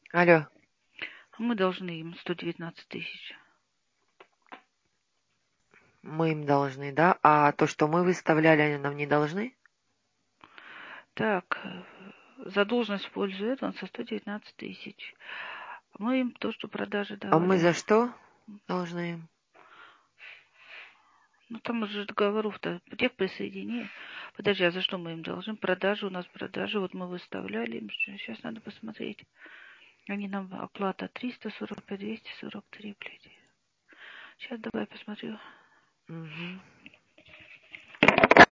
Алло, Мы должны им 119 тысяч. мы им должны, да? А то, что мы выставляли, они нам не должны? Так, задолженность в пользу этого со 119 тысяч. Мы им то, что продажи А мы давали. за что должны им? Ну, там уже договоров-то, тех присоединения. Подожди, а за что мы им должны? Продажи, у нас продажи, вот мы выставляли им. Сейчас надо посмотреть. Они нам оплата 345, 243, блядь. Сейчас давай посмотрю. Угу.